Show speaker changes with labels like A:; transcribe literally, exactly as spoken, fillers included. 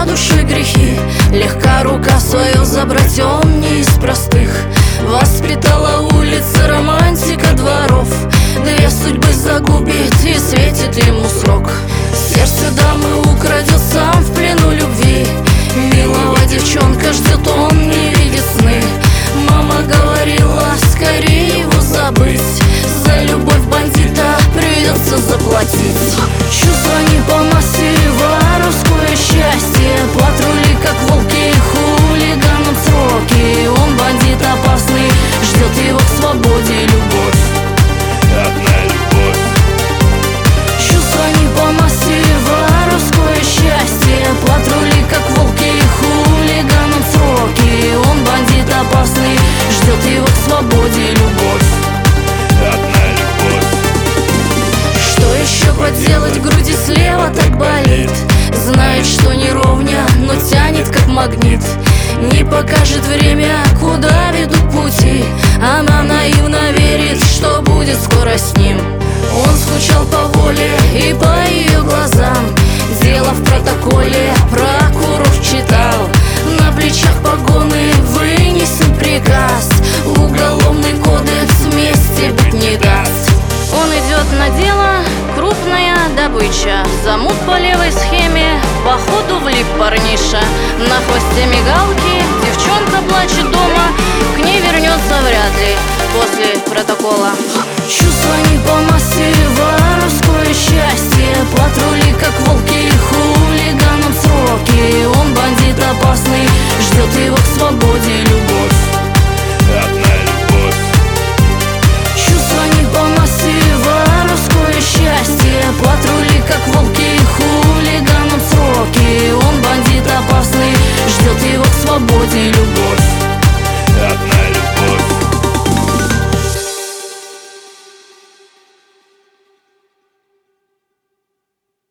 A: за душой грехи. Легка рука свою забрать, он не из простых. Воспитала улица романтика дворов. Две судьбы загубит и светит ему срок. Сердце дамы украдет сам в плену любви. Милого девчонка ждет, он не видит сны. Мама говорила, скорее его забыть. За любовь бандита придется заплатить. Чувства не по массе, воровское счастье. Патрули, как волки, хулиганам сроки. Он бандит опасный, ждет его к свободе любовь.
B: Одна любовь.
A: Чувства не по массе, воровское счастье. Патрули, как волки, хулиганам сроки. Он бандит опасный, ждет его к свободе любовь.
B: Одна любовь.
A: Что еще поделать, в груди слева так болит. Знает, что не ровня, но тянет как магнит. Не покажет время, куда ведут пути. Она наивно верит, что будет скоро с ним. Он скучал по воле и по ее глазам. Дело в протоколе, прокурор читал. На плечах погоны, вынесен приказ. Уголовный кодекс вместе быть не даст. Он идет на дело, крупная добыча. Замут по левой схеме, походу влип парниша. На хвосте мигалки, девчонка плачет дома. К ней вернется вряд ли после протокола. Чувства не по массе, воровское счастье. Патруль